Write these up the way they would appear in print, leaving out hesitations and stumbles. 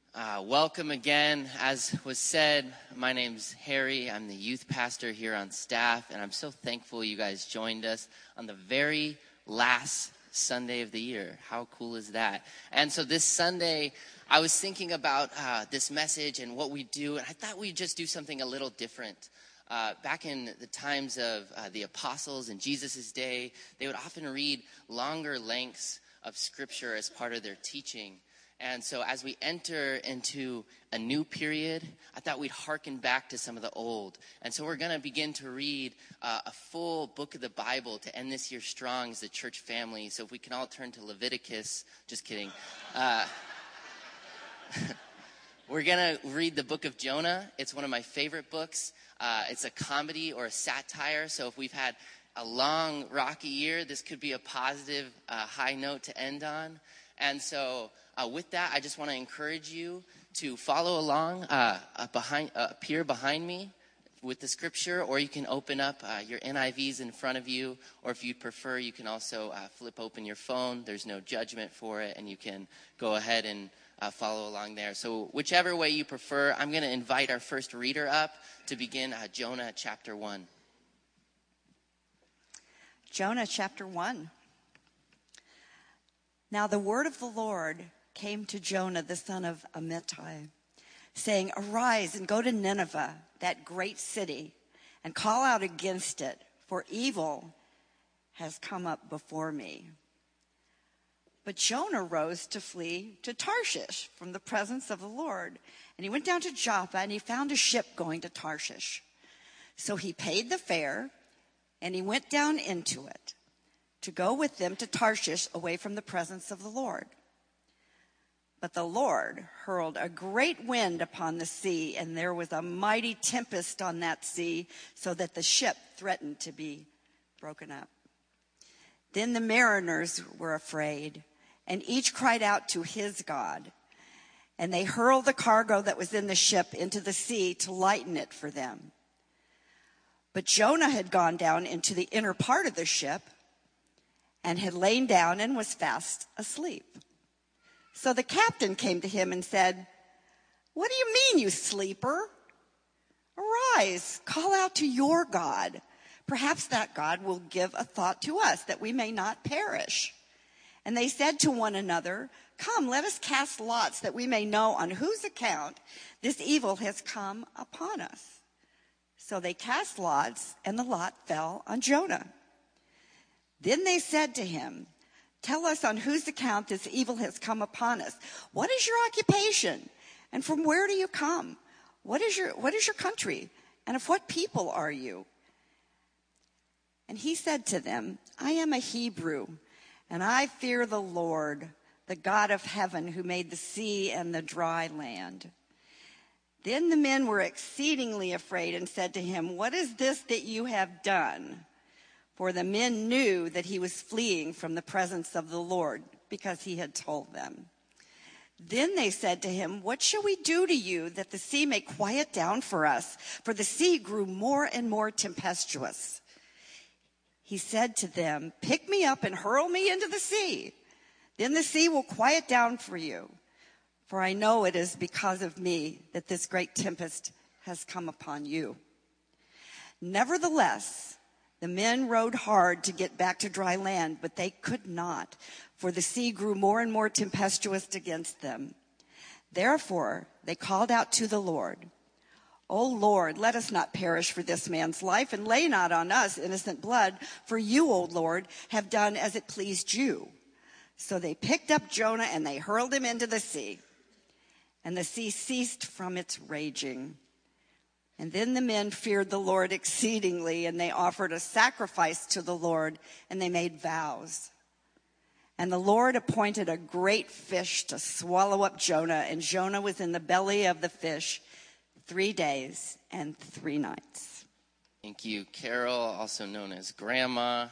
Welcome again. As was said, my name's Harry. I'm the youth pastor here on staff, and I'm so thankful you guys joined us on the very last Sunday of the year. How cool is that? And so this Sunday, I was thinking about this message and what we do, and I thought we'd just do something a little different. Back in the times of the apostles in Jesus' day, they would often read longer lengths of scripture as part of their teaching. And so as we enter into a new period, I thought we'd hearken back to some of the old. And so we're going to begin to read a full book of the Bible to end this year strong as a church family. So if we can all turn to Leviticus, just kidding. We're going to read the book of Jonah. It's one of my favorite books. It's a comedy or a satire. So if we've had a long, rocky year, this could be a positive high note to end on. And so with that, I just want to encourage you to follow along up here behind me with the scripture, or you can open up your NIVs in front of you, or if you prefer, you can also flip open your phone. There's no judgment for it, and you can go ahead and follow along there. So whichever way you prefer, I'm going to invite our first reader up to begin Jonah chapter 1. Jonah chapter 1. Now the word of the Lord came to Jonah, the son of Amittai, saying, "Arise and go to Nineveh, that great city, and call out against it, for evil has come up before me." But Jonah rose to flee to Tarshish from the presence of the Lord. And he went down to Joppa, and he found a ship going to Tarshish. So he paid the fare, and he went down into it to go with them to Tarshish away from the presence of the Lord. But the Lord hurled a great wind upon the sea, and there was a mighty tempest on that sea, so that the ship threatened to be broken up. Then the mariners were afraid, and each cried out to his God. And they hurled the cargo that was in the ship into the sea to lighten it for them. But Jonah had gone down into the inner part of the ship and had lain down and was fast asleep. So the captain came to him and said, "What do you mean, you sleeper? Arise, call out to your God. Perhaps that God will give a thought to us that we may not perish." And they said to one another, "Come, let us cast lots that we may know on whose account this evil has come upon us." So they cast lots, and the lot fell on Jonah. Then they said to him, "Tell us on whose account this evil has come upon us. What is your occupation? And from where do you come? What is your country? And of what people are you?" And he said to them, "I am a Hebrew, and I fear the Lord, the God of heaven, who made the sea and the dry land." Then the men were exceedingly afraid and said to him, "What is this that you have done?" For the men knew that he was fleeing from the presence of the Lord, because he had told them. Then they said to him, "What shall we do to you that the sea may quiet down for us?" For the sea grew more and more tempestuous. He said to them, "Pick me up and hurl me into the sea. Then the sea will quiet down for you. For I know it is because of me that this great tempest has come upon you." Nevertheless, the men rowed hard to get back to dry land, but they could not, for the sea grew more and more tempestuous against them. Therefore, they called out to the Lord, "O Lord, let us not perish for this man's life, and lay not on us innocent blood, for you, O Lord, have done as it pleased you." So they picked up Jonah, and they hurled him into the sea. And the sea ceased from its raging. And then the men feared the Lord exceedingly, and they offered a sacrifice to the Lord, and they made vows. And the Lord appointed a great fish to swallow up Jonah, and Jonah was in the belly of the fish 3 days and 3 nights. Thank you, Carol, also known as Grandma.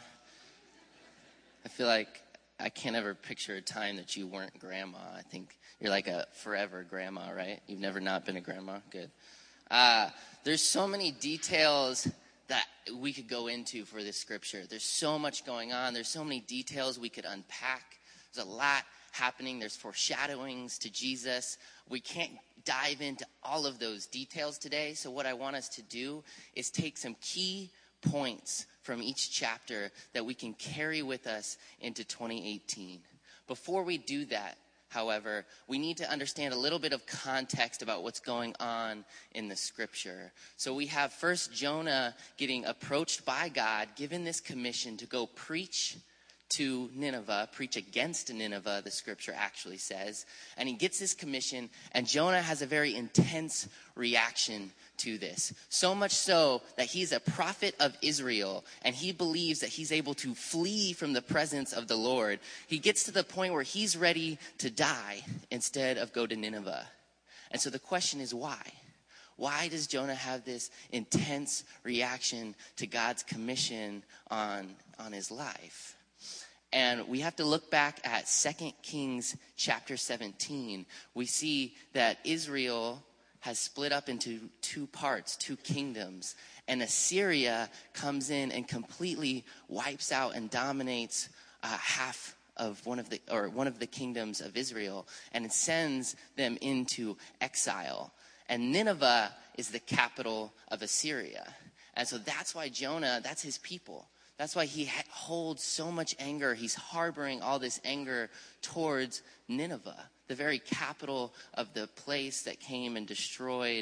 I feel like I can't ever picture a time that you weren't grandma. I think you're like a forever grandma, right? You've never not been a grandma? Good. There's so many details that we could go into for this scripture. There's so much going on. There's so many details we could unpack. There's a lot happening. There's foreshadowings to Jesus. We can't dive into all of those details today. So what I want us to do is take some key points from each chapter that we can carry with us into 2018. Before we do that, however, we need to understand a little bit of context about what's going on in the scripture. So we have first Jonah getting approached by God, given this commission to go preach to Nineveh, preach against Nineveh, the scripture actually says. And he gets this commission, and Jonah has a very intense reaction to this. So much so that he's a prophet of Israel, and he believes that he's able to flee from the presence of the Lord. He gets to the point where he's ready to die instead of go to Nineveh. And so the question is why? Why does Jonah have this intense reaction to God's commission on his life? And we have to look back at 2 Kings chapter 17. We see that Israel has split up into two parts, two kingdoms. And Assyria comes in and completely wipes out and dominates half of one of the kingdoms of Israel, and it sends them into exile. And Nineveh is the capital of Assyria. And so that's why Jonah, that's his people. That's why he holds so much anger. He's harboring all this anger towards Nineveh, the very capital of the place that came and destroyed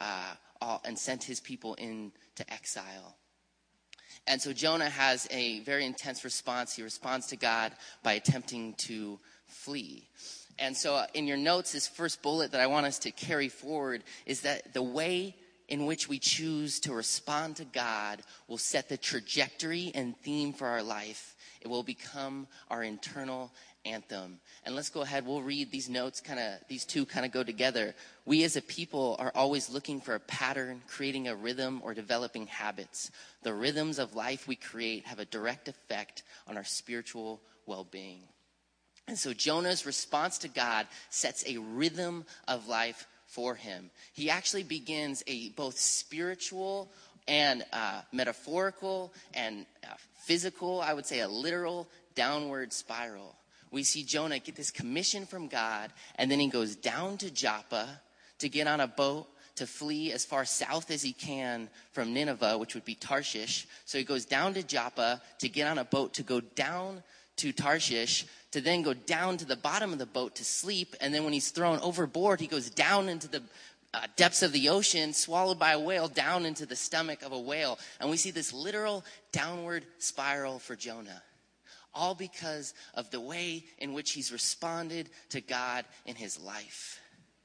and sent his people into exile. And so Jonah has a very intense response. He responds to God by attempting to flee. And so in your notes, this first bullet that I want us to carry forward is that the way in which we choose to respond to God will set the trajectory and theme for our life. It will become our internal anthem. And let's go ahead. We'll read these notes. These two kind of go together. We as a people are always looking for a pattern, creating a rhythm, or developing habits. The rhythms of life we create have a direct effect on our spiritual well-being. And so Jonah's response to God sets a rhythm of life for him. He actually begins a both spiritual and metaphorical and physical, I would say a literal downward spiral. We see Jonah get this commission from God, and then he goes down to Joppa to get on a boat to flee as far south as he can from Nineveh, which would be Tarshish. So he goes down to Joppa to get on a boat to go down to Tarshish, to then go down to the bottom of the boat to sleep. And then when he's thrown overboard, he goes down into the depths of the ocean, swallowed by a whale, down into the stomach of a whale. And we see this literal downward spiral for Jonah, all because of the way in which he's responded to God in his life.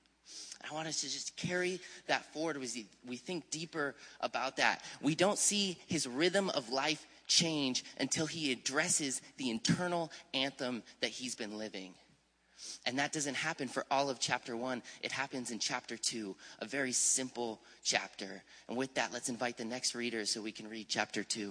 I want us to just carry that forward as we think deeper about that. We don't see his rhythm of life change until he addresses the internal anthem that he's been living. And that doesn't happen for all of chapter 1. It happens in chapter 2, a very simple chapter. And with that, let's invite the next reader so we can read chapter 2.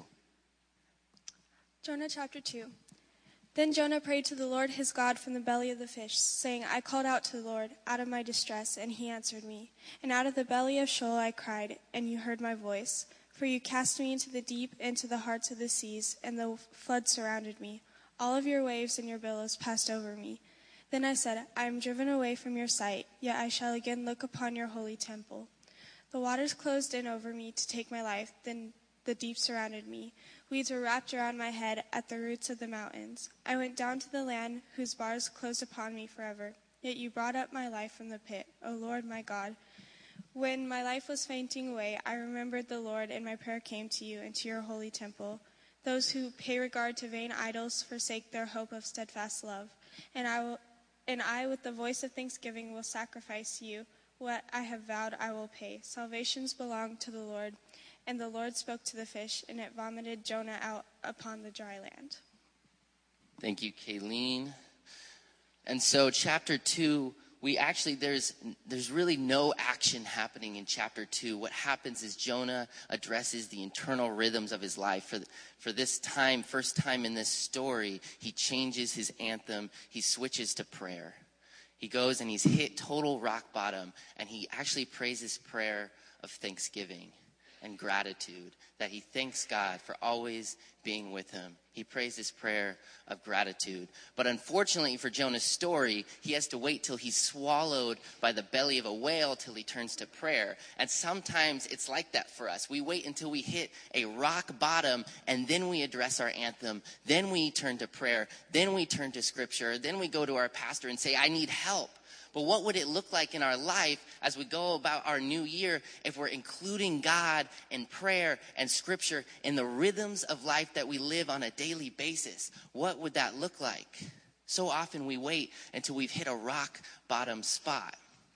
Jonah chapter 2. Then Jonah prayed to the Lord his God from the belly of the fish, saying, I called out to the Lord out of my distress, and he answered me. And out of the belly of Sheol I cried, and you heard my voice. For you cast me into the deep, into the hearts of the seas, and the flood surrounded me. All of your waves and your billows passed over me. Then I said, I am driven away from your sight, yet I shall again look upon your holy temple. The waters closed in over me to take my life, then the deep surrounded me. Weeds were wrapped around my head at the roots of the mountains. I went down to the land whose bars closed upon me forever. Yet you brought up my life from the pit, O Lord my God. When my life was fainting away, I remembered the Lord, and my prayer came to you and to your holy temple. Those who pay regard to vain idols forsake their hope of steadfast love. And I, with the voice of thanksgiving, will sacrifice you. What I have vowed I will pay. Salvations belong to the Lord. And the Lord spoke to the fish, and it vomited Jonah out upon the dry land. Thank you, Kayleen. And so chapter 2, there's really no action happening in chapter 2. What happens is Jonah addresses the internal rhythms of his life. For this time, first time in this story, he changes his anthem. He switches to prayer. He goes and he's hit total rock bottom, and he actually prays his prayer of thanksgiving. and gratitude, that he thanks God for always being with him. He prays this prayer of gratitude. But unfortunately for Jonah's story, he has to wait till he's swallowed by the belly of a whale till he turns to prayer. And sometimes it's like that for us. We wait until we hit a rock bottom, and then we address our anthem. Then we turn to prayer. Then we turn to scripture. Then we go to our pastor and say, I need help. But what would it look like in our life as we go about our new year if we're including God and prayer and scripture in the rhythms of life that we live on a daily basis? What would that look like? So often we wait until we've hit a rock bottom spot.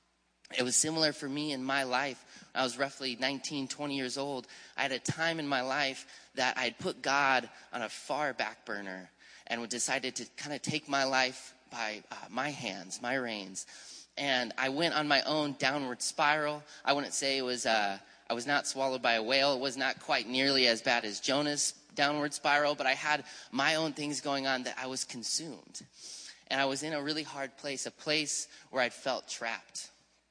It was similar for me in my life. When I was roughly 19, 20 years old, I had a time in my life that I had put God on a far back burner and decided to kind of take my life by my hands, my reins. And I went on my own downward spiral. I wouldn't say it was, I was not swallowed by a whale. It was not quite nearly as bad as Jonah's downward spiral, but I had my own things going on that I was consumed. And I was in a really hard place, a place where I'd felt trapped.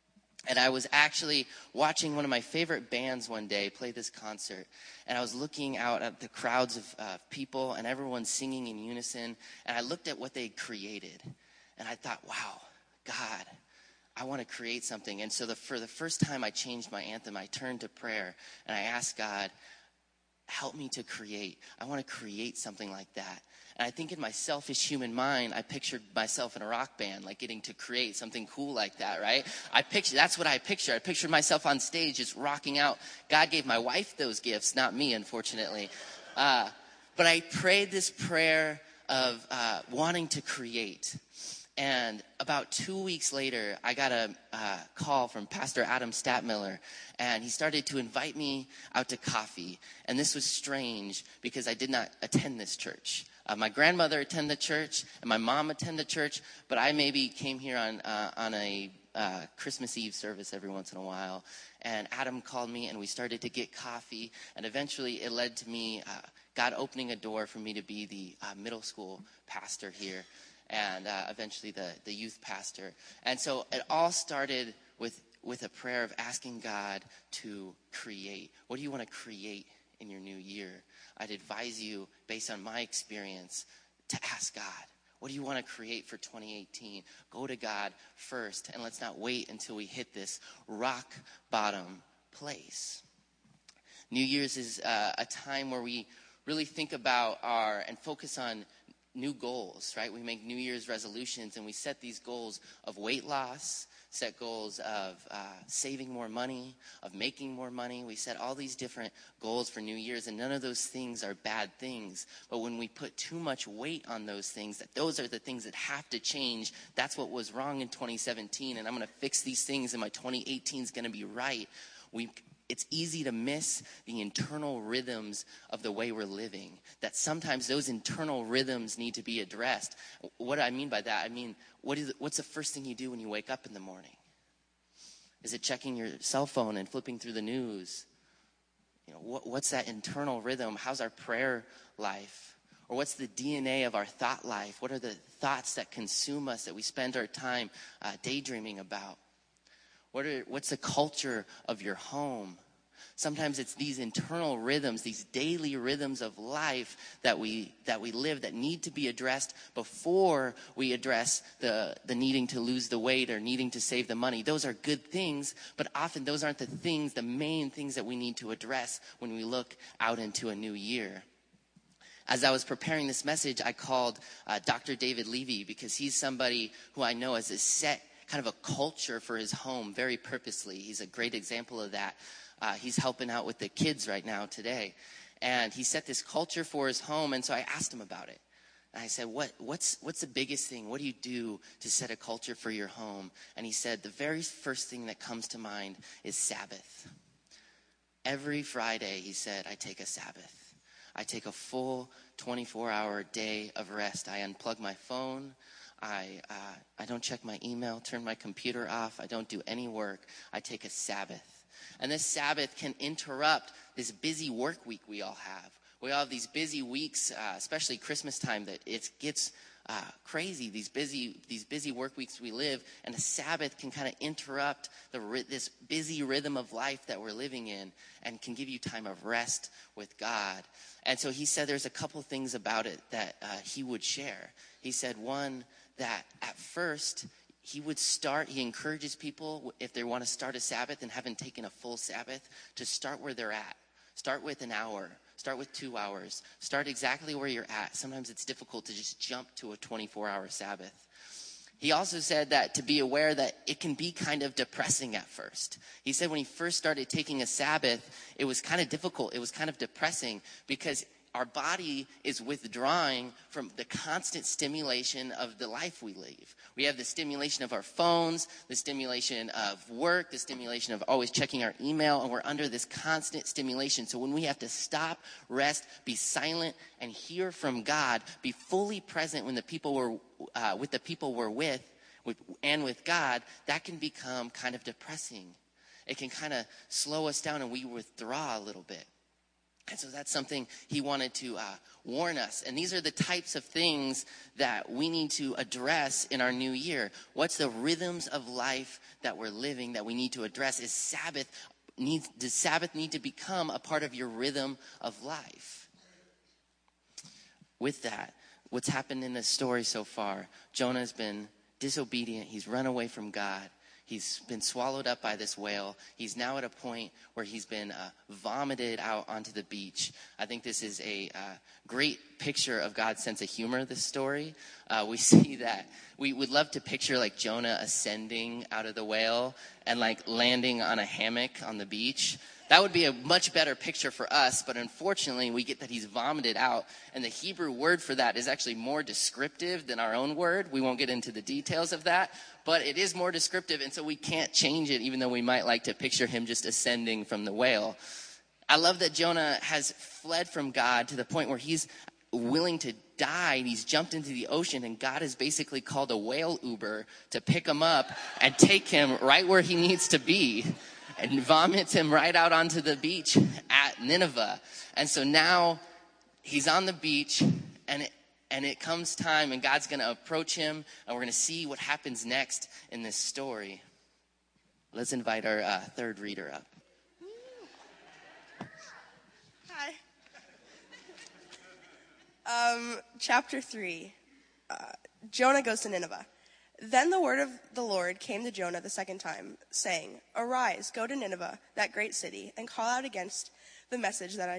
And I was actually watching one of my favorite bands one day play this concert. And I was looking out at the crowds of people and everyone singing in unison. And I looked at what they created. And I thought, wow, God, I want to create something. And so for the first time I changed my anthem, I turned to prayer. And I asked God, help me to create. I want to create something like that. And I think in my selfish human mind, I pictured myself in a rock band, like getting to create something cool like that, right? That's what I pictured. I pictured myself on stage just rocking out. God gave my wife those gifts, not me, unfortunately. But I prayed this prayer of wanting to create. And about 2 weeks later, I got a call from Pastor Adam Statmiller, and he started to invite me out to coffee. And this was strange because I did not attend this church. My grandmother attended the church, and my mom attended the church, but I maybe came here on a Christmas Eve service every once in a while. And Adam called me, and we started to get coffee, and eventually it led to me, God opening a door for me to be the middle school pastor here, and eventually the youth pastor. And so it all started with a prayer of asking God to create. What do you want to create in your new year? I'd advise you, based on my experience, to ask God, what do you want to create for 2018? Go to God first, and let's not wait until we hit this rock bottom place. New Year's is a time where we really think about and focus on new goals, right? We make New Year's resolutions, and we set these goals of weight loss, set goals of saving more money, of making more money. We set all these different goals for New Year's, and none of those things are bad things. But when we put too much weight on those things, that those are the things that have to change, that's what was wrong in 2017, and I'm going to fix these things, and my 2018 is going to be right. It's easy to miss the internal rhythms of the way we're living, that sometimes those internal rhythms need to be addressed. What do I mean by that? I mean, what's the first thing you do when you wake up in the morning? Is it checking your cell phone and flipping through the news? You know, what's that internal rhythm? How's our prayer life? Or what's the DNA of our thought life? What are the thoughts that consume us, that we spend our time daydreaming about? What's the culture of your home? Sometimes it's these internal rhythms, these daily rhythms of life that we live that need to be addressed before we address the needing to lose the weight or needing to save the money. Those are good things, but often those aren't the main things that we need to address when we look out into a new year. As I was preparing this message, I called Dr. David Levy, because he's somebody who I know has a set kind of a culture for his home very purposely. He's a great example of that. He's helping out with the kids right now today. And he set this culture for his home, and so I asked him about it. And I said, what's the biggest thing? What do you do to set a culture for your home? And he said, the very first thing that comes to mind is Sabbath. Every Friday, he said, I take a Sabbath. I take a full 24-hour day of rest. I unplug my phone. I don't check my email, turn my computer off. I don't do any work. I take a Sabbath. And this Sabbath can interrupt this busy work week we all have. We all have these busy weeks, especially Christmas time, that it gets crazy, these busy work weeks we live, and a Sabbath can kind of interrupt this busy rhythm of life that we're living in and can give you time of rest with God. And so he said there's a couple things about it that he would share. He said, one, that at first he encourages people, if they want to start a Sabbath and haven't taken a full Sabbath, to start where they're at. Start with an hour. Start with 2 hours. Start exactly where you're at. Sometimes it's difficult to just jump to a 24-hour Sabbath. He also said that to be aware that it can be kind of depressing at first. He said when he first started taking a Sabbath, it was kind of difficult. It was kind of depressing because our body is withdrawing from the constant stimulation of the life we live. We have the stimulation of our phones, the stimulation of work, the stimulation of always checking our email, and we're under this constant stimulation. So when we have to stop, rest, be silent, and hear from God, be fully present when the people we're with and with God, that can become kind of depressing. It can kind of slow us down and we withdraw a little bit. And so that's something he wanted to warn us. And these are the types of things that we need to address in our new year. What's the rhythms of life that we're living that we need to address? Does Sabbath need to become a part of your rhythm of life? With that, what's happened in this story so far? Jonah's been disobedient. He's run away from God. He's been swallowed up by this whale. He's now at a point where he's been vomited out onto the beach. I think this is a great picture of God's sense of humor, this story. We see that. We would love to picture like Jonah ascending out of the whale and like landing on a hammock on the beach. That would be a much better picture for us, but unfortunately we get that he's vomited out, and the Hebrew word for that is actually more descriptive than our own word. We won't get into the details of that, but it is more descriptive, and so we can't change it, even though we might like to picture him just ascending from the whale. I love that Jonah has fled from God to the point where he's willing to die, and he's jumped into the ocean, and God has basically called a whale Uber to pick him up and take him right where he needs to be, and vomits him right out onto the beach at Nineveh. And so now he's on the beach, and it comes time, and God's going to approach him, and we're going to see what happens next in this story. Let's invite our third reader up. Hi. Chapter 3. Jonah goes to Nineveh. Then the word of the Lord came to Jonah the second time, saying, "Arise, go to Nineveh, that great city, and call out against it, the message that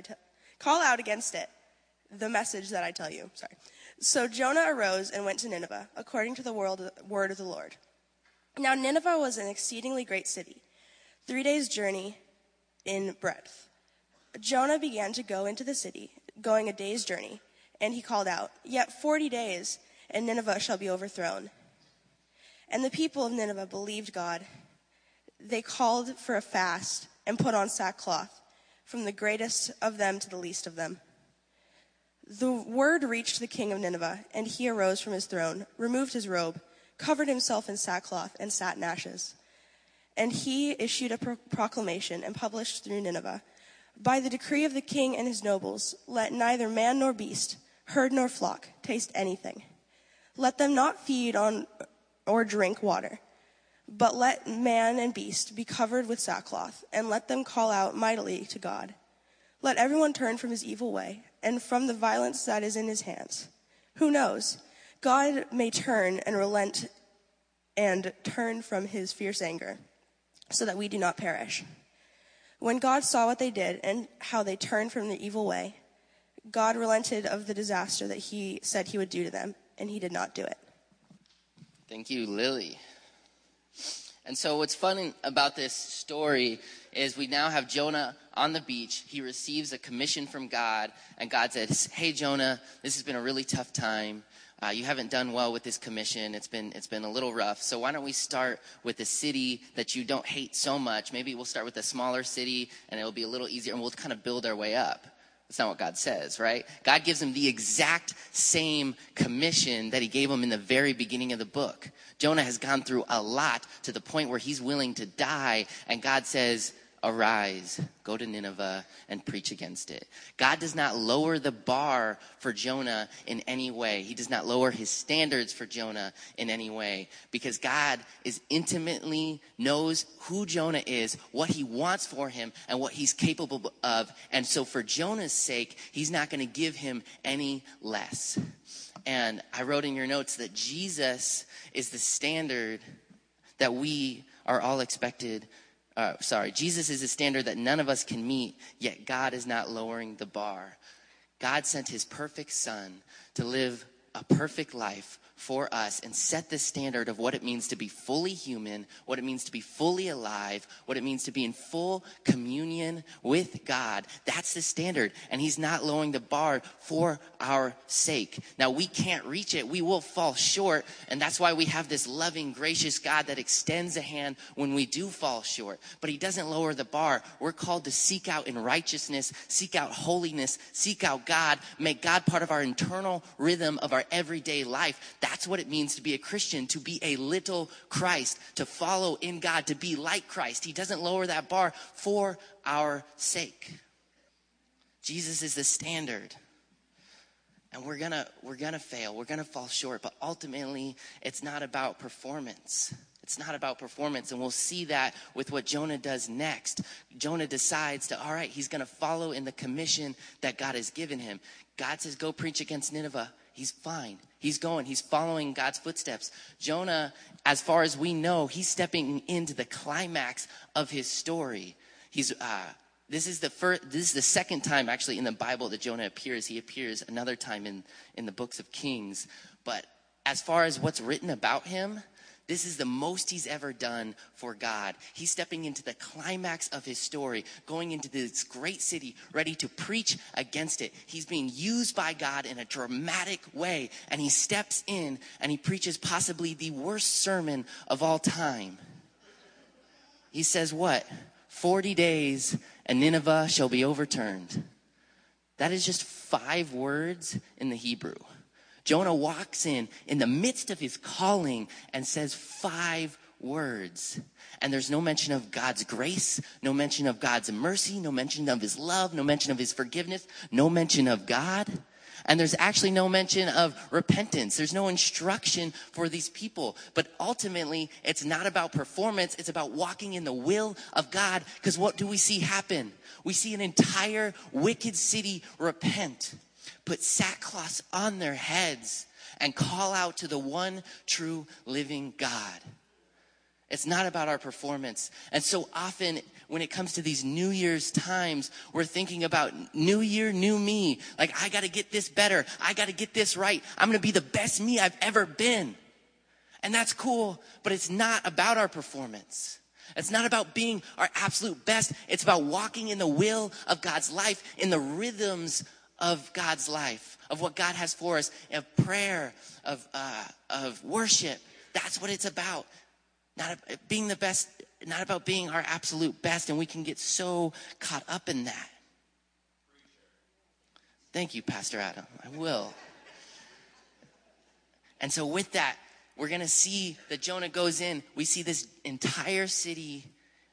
I tell you." Sorry. So Jonah arose and went to Nineveh, according to the word of the Lord. Now Nineveh was an exceedingly great city, 3 days' journey in breadth. Jonah began to go into the city, going a day's journey, and he called out, "Yet 40 days, and Nineveh shall be overthrown." And the people of Nineveh believed God. They called for a fast and put on sackcloth, from the greatest of them to the least of them. The word reached the king of Nineveh, and he arose from his throne, removed his robe, covered himself in sackcloth, and sat in ashes. And he issued a proclamation and published through Nineveh, "By the decree of the king and his nobles, let neither man nor beast, herd nor flock, taste anything. Let them not feed on or drink water, but let man and beast be covered with sackcloth, and let them call out mightily to God. Let everyone turn from his evil way, and from the violence that is in his hands. Who knows? God may turn and relent and turn from his fierce anger, so that we do not perish." When God saw what they did and how they turned from their evil way, God relented of the disaster that he said he would do to them, and he did not do it. Thank you, Lily. And so what's fun about this story is we now have Jonah on the beach. He receives a commission from God, and God says, "Hey, Jonah, this has been a really tough time. You haven't done well with this commission. It's been a little rough. So why don't we start with a city that you don't hate so much? Maybe we'll start with a smaller city, and it'll be a little easier, and we'll kind of build our way up." That's not what God says, right? God gives him the exact same commission that he gave him in the very beginning of the book. Jonah has gone through a lot to the point where he's willing to die, and God says, arise, go to Nineveh and preach against it. God does not lower the bar for Jonah in any way. He does not lower his standards for Jonah in any way, because God is intimately knows who Jonah is, what he wants for him, and what he's capable of. And so for Jonah's sake, he's not going to give him any less. And I wrote in your notes that Jesus is the standard that we are all expected. Jesus is a standard that none of us can meet, yet God is not lowering the bar. God sent his perfect son to live a perfect life for us and set the standard of what it means to be fully human, what it means to be fully alive, what it means to be in full communion with God. That's the standard, and he's not lowering the bar for our sake. Now, we can't reach it. We will fall short, and that's why we have this loving, gracious God that extends a hand when we do fall short. But he doesn't lower the bar. We're called to seek out in righteousness, seek out holiness, seek out God, make God part of our internal rhythm of our everyday life. That's what it means to be a Christian, to be a little Christ, to follow in God, to be like Christ. He doesn't lower that bar for our sake. Jesus is the standard. And we're gonna fail. We're gonna fall short. But ultimately, it's not about performance. It's not about performance. And we'll see that with what Jonah does next. Jonah decides to, all right, he's gonna follow in the commission that God has given him. God says, go preach against Nineveh. He's fine. He's going. He's following God's footsteps. Jonah, as far as we know, he's stepping into the climax of his story. This is the second time actually in the Bible that Jonah appears. He appears another time in the books of Kings. But as far as what's written about him, this is the most he's ever done for God. He's stepping into the climax of his story, going into this great city, ready to preach against it. He's being used by God in a dramatic way, and he steps in and he preaches possibly the worst sermon of all time. He says what? 40 days and Nineveh shall be overturned. That is just 5 words in the Hebrew. Jonah walks in the midst of his calling and says 5 words. And there's no mention of God's grace, no mention of God's mercy, no mention of his love, no mention of his forgiveness, no mention of God. And there's actually no mention of repentance. There's no instruction for these people. But ultimately, it's not about performance. It's about walking in the will of God. Because what do we see happen? We see an entire wicked city repent, put sackcloth on their heads, and call out to the one true living God. It's not about our performance. And so often when it comes to these New Year's times, we're thinking about new year, new me. Like, I got to get this better. I got to get this right. I'm going to be the best me I've ever been. And that's cool, but it's not about our performance. It's not about being our absolute best. It's about walking in the will of God's life, in the rhythms of God's life, of what God has for us, of prayer, of worship. That's what it's about. Not being the best, not about being our absolute best, and we can get so caught up in that. Thank you, Pastor Adam. I will. And so with that, we're going to see that Jonah goes in. We see this entire city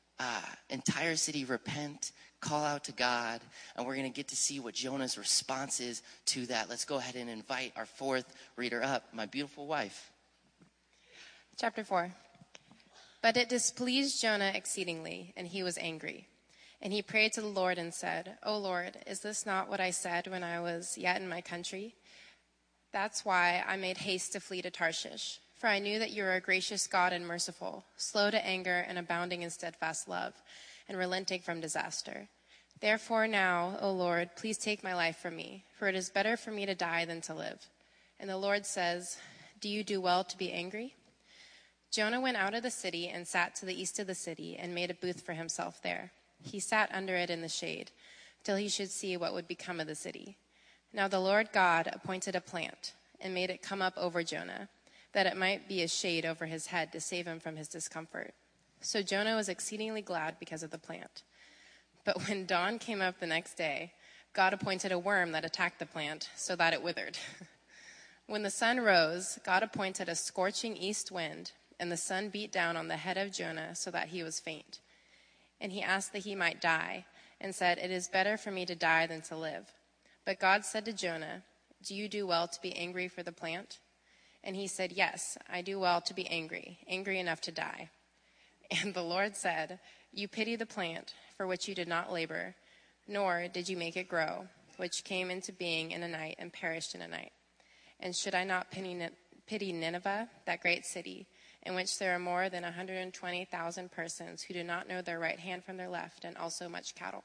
repent, call out to God, and we're going to get to see what Jonah's response is to that. Let's go ahead and invite our 4th reader up, my beautiful wife. Chapter 4. But it displeased Jonah exceedingly, and he was angry. And he prayed to the Lord and said, O Lord, is this not what I said when I was yet in my country? That's why I made haste to flee to Tarshish. For I knew that you are a gracious God and merciful, slow to anger and abounding in steadfast love, and relenting from disaster. Therefore now, O Lord, please take my life from me, for it is better for me to die than to live. And the Lord says, do you do well to be angry? Jonah went out of the city and sat to the east of the city and made a booth for himself there. He sat under it in the shade, till he should see what would become of the city. Now the Lord God appointed a plant and made it come up over Jonah, that it might be a shade over his head to save him from his discomfort. So Jonah was exceedingly glad because of the plant. But when dawn came up the next day, God appointed a worm that attacked the plant so that it withered. When the sun rose, God appointed a scorching east wind, and the sun beat down on the head of Jonah so that he was faint. And he asked that he might die, and said, "It is better for me to die than to live." But God said to Jonah, "Do you do well to be angry for the plant?" And he said, "Yes, I do well to be angry enough to die." And the Lord said, "You pity the plant for which you did not labor, nor did you make it grow, which came into being in a night and perished in a night. And should I not pity Nineveh, that great city, in which there are more than 120,000 persons who do not know their right hand from their left, and also much cattle?"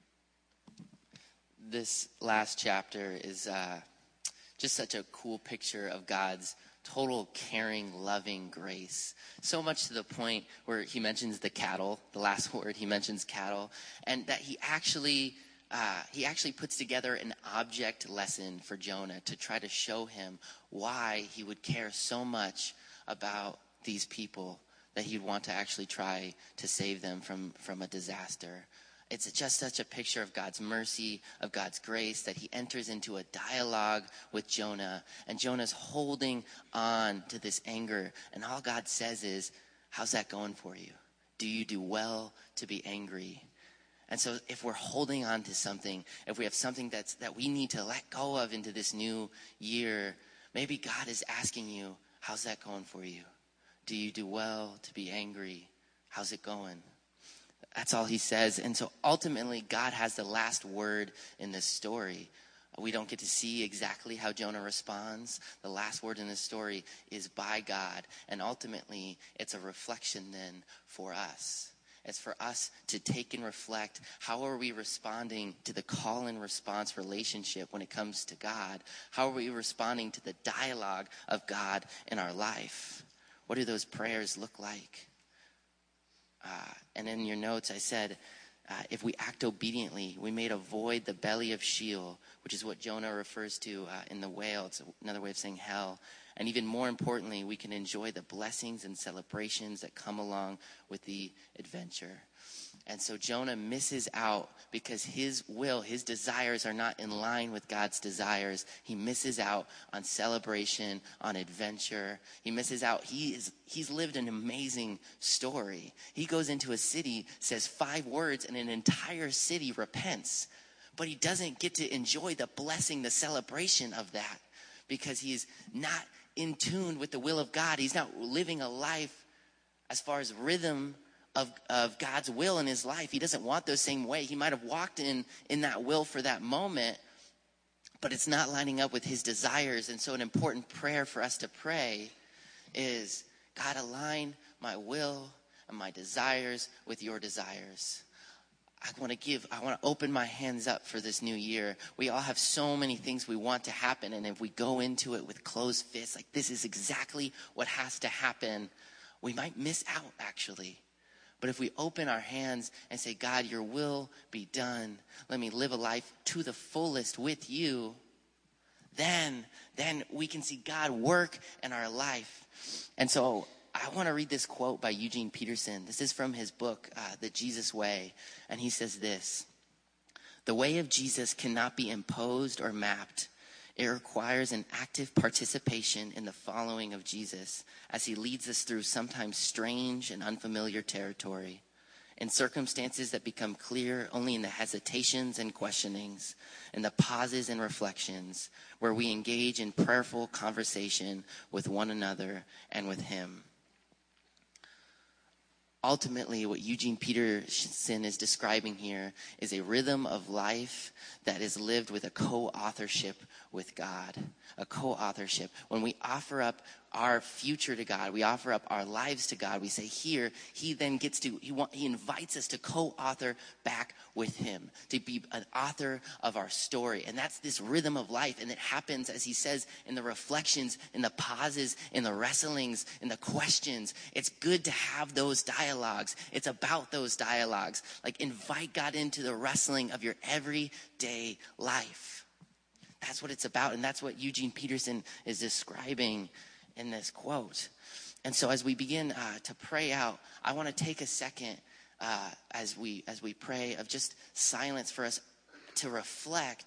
This last chapter is just such a cool picture of God's total caring, loving grace. So much to the point where he mentions the cattle, the last word, he mentions cattle, and that he actually puts together an object lesson for Jonah to try to show him why he would care so much about these people, that he'd want to actually try to save them from a disaster. It's just such a picture of God's mercy, of God's grace, that he enters into a dialogue with Jonah, and Jonah's holding on to this anger, and all God says is, "How's that going for you? Do you do well to be angry?" And so if we're holding on to something, if we have something that we need to let go of into this new year, maybe God is asking you, "How's that going for you? Do you do well to be angry? How's it going?" That's all he says. And so ultimately, God has the last word in this story. We don't get to see exactly how Jonah responds. The last word in this story is by God. And ultimately, it's a reflection then for us. It's for us to take and reflect, how are we responding to the call and response relationship when it comes to God? How are we responding to the dialogue of God in our life? What do those prayers look like? And in your notes, I said, if we act obediently, we may avoid the belly of Sheol, which is what Jonah refers to in the whale. It's another way of saying hell. And even more importantly, we can enjoy the blessings and celebrations that come along with the adventure. And so Jonah misses out because his will, his desires are not in line with God's desires. He misses out on celebration, on adventure. He misses out. He's lived an amazing story. He goes into a city, says 5 words, and an entire city repents. But he doesn't get to enjoy the blessing, the celebration of that, because he's not in tune with the will of God. He's not living a life as far as rhythm of God's will in his life. He doesn't want those same way. He might have walked in that will for that moment, but it's not lining up with his desires. And so an important prayer for us to pray is, God, align my will and my desires with your desires. I want to open my hands up for this new year. We all have so many things we want to happen, and if we go into it with closed fists, like this is exactly what has to happen, we might miss out actually. But if we open our hands and say, God, your will be done, let me live a life to the fullest with you, then we can see God work in our life. And so I want to read this quote by Eugene Peterson. This is from his book, The Jesus Way. And he says this: "The way of Jesus cannot be imposed or mapped. It requires an active participation in the following of Jesus as he leads us through sometimes strange and unfamiliar territory, in circumstances that become clear only in the hesitations and questionings, in the pauses and reflections, where we engage in prayerful conversation with one another and with him." Ultimately, what Eugene Peterson is describing here is a rhythm of life that is lived with a co-authorship with God. A co-authorship. When we offer up our future to God, we offer up our lives to God, we say here, he then gets to, he invites us to co-author back with him, to be an author of our story. And that's this rhythm of life. And it happens, as he says, in the reflections, in the pauses, in the wrestlings, in the questions. It's good to have those dialogues. It's about those dialogues. Like, invite God into the wrestling of your everyday life. That's what it's about. And that's what Eugene Peterson is describing in this quote. And so as we begin to pray out, I want to take a second as we pray of just silence for us to reflect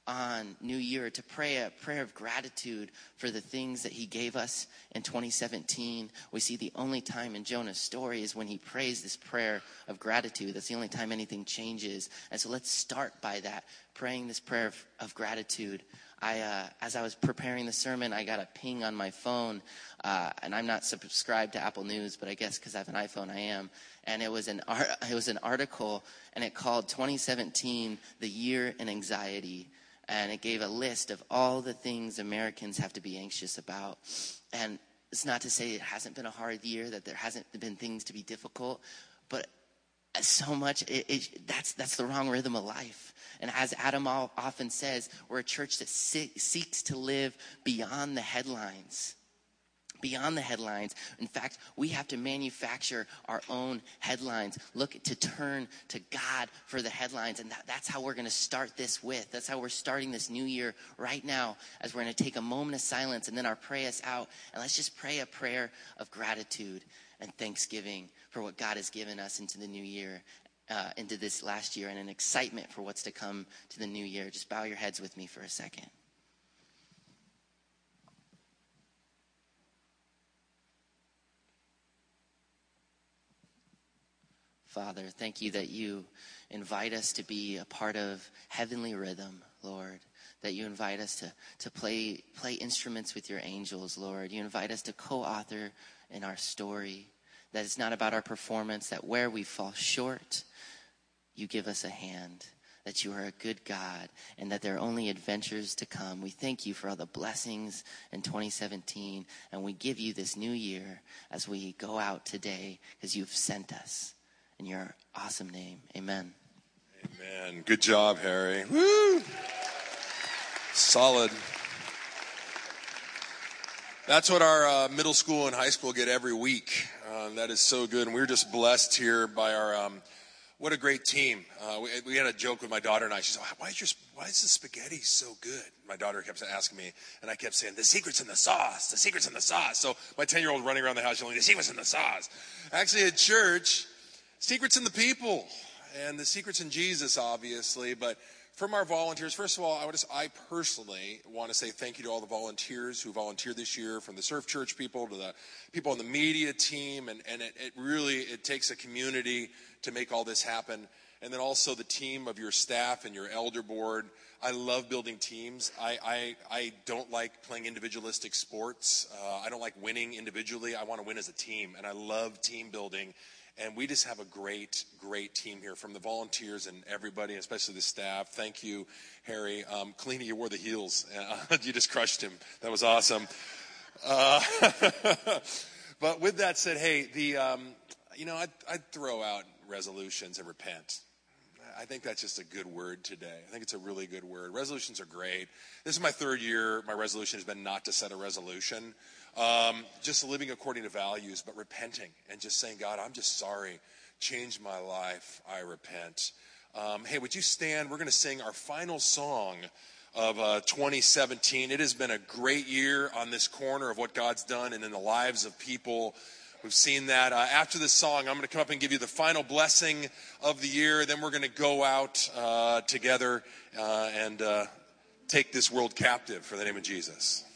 on New Year to pray a prayer of gratitude for the things that he gave us in 2017. We see the only time in Jonah's story is when he prays this prayer of gratitude. That's the only time anything changes. And so let's start by that, praying this prayer of gratitude. As I was preparing the sermon, I got a ping on my phone, and I'm not subscribed to Apple News, but I guess because I have an iPhone, I am. And it was an article, and it called 2017, The Year in Anxiety. And it gave a list of all the things Americans have to be anxious about. And it's not to say it hasn't been a hard year, that there hasn't been things to be difficult, but so much, that's the wrong rhythm of life. And as Adam often says, we're a church that seeks to live beyond the headlines. Beyond the headlines. In fact, we have to manufacture our own headlines. Look to turn to God for the headlines. And that's how we're going to start this with. That's how we're starting this new year right now, as we're going to take a moment of silence and then our pray us out. And let's just pray a prayer of gratitude and thanksgiving for what God has given us into the new year, into this last year, and an excitement for what's to come to the new year. Just bow your heads with me for a second. Father, thank you that you invite us to be a part of heavenly rhythm, Lord. That you invite us to play instruments with your angels, Lord. You invite us to co-author in our story. That it's not about our performance, that where we fall short, you give us a hand. That you are a good God, and that there are only adventures to come. We thank you for all the blessings in 2017, and we give you this new year as we go out today, because you've sent us. In your awesome name, amen. Amen. Good job, Harry. Woo! Solid. That's what our middle school and high school get every week. That is so good. And we're just blessed here by our, what a great team. We had a joke with my daughter and I. She said, why is the spaghetti so good? My daughter kept asking me, and I kept saying, the secret's in the sauce. The secret's in the sauce. So my 10-year-old running around the house yelling, the secret's in the sauce. Actually, at church, secret's in the people, and the secret's in Jesus, obviously. But from our volunteers, first of all, I personally want to say thank you to all the volunteers who volunteered this year, from the Surf Church people to the people on the media team. And it really takes a community to make all this happen. And then also the team of your staff and your elder board. I love building teams. I don't like playing individualistic sports. I don't like winning individually. I want to win as a team, and I love team building. And we just have a great, great team here, from the volunteers and everybody, especially the staff. Thank you, Harry. Kalina, you wore the heels. You just crushed him. That was awesome. But with that said, hey, I'd throw out resolutions and repent. I think that's just a good word today. I think it's a really good word. Resolutions are great. This is my third year. My resolution has been not to set a resolution. Just living according to values, but repenting and just saying, God, I'm just sorry. Change my life. I repent. Hey, would you stand? We're going to sing our final song of 2017. It has been a great year on this corner of what God's done and in the lives of people. We've seen that. After this song, I'm going to come up and give you the final blessing of the year. Then we're going to go out together and take this world captive for the name of Jesus.